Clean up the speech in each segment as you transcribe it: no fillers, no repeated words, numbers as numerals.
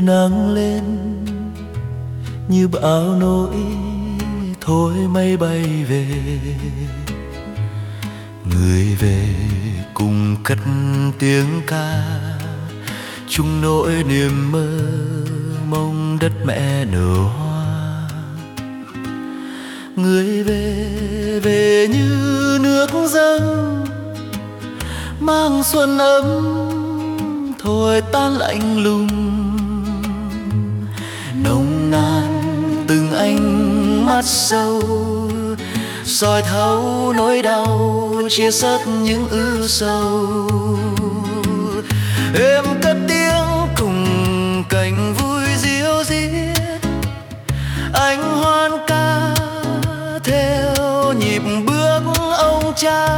nắng lên như bão nỗi thôi mây bay về. Người về cùng cất tiếng ca chung nỗi niềm mơ mong đất mẹ nở hoa. Người về về như nước dâng mang xuân ấm thôi tan lạnh lùng. Nồng nàn từng ánh mắt sâu soi thấu nỗi đau chia sớt những ưu sầu. Em cất tiếng cùng cảnh vui ríu rít, anh hoan ca theo nhịp bước ông cha.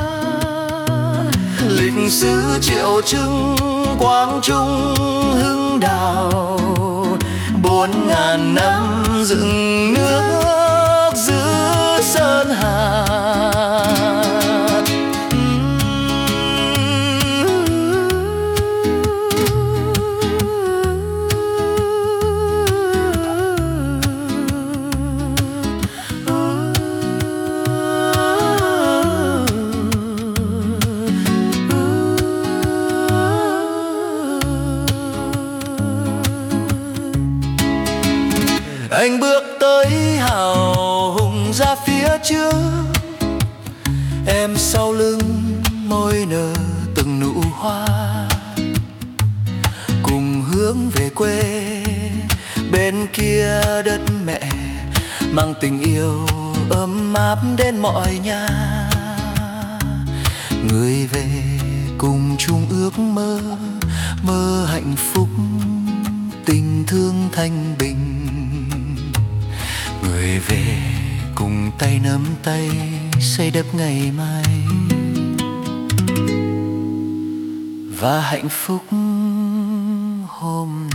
Lịch sử triệu chứng quang trung hưng đào, 4000 năm dựng nước giữ sơn hà. Anh bước tới hào hùng ra phía trước, em sau lưng môi nở từng nụ hoa. Cùng hướng về quê bên kia đất mẹ, mang tình yêu ấm áp đến mọi nhà. Người về cùng chung ước mơ, mơ hạnh phúc tình thương thanh bình. Người về cùng tay nắm tay xây đắp ngày mai và hạnh phúc hôm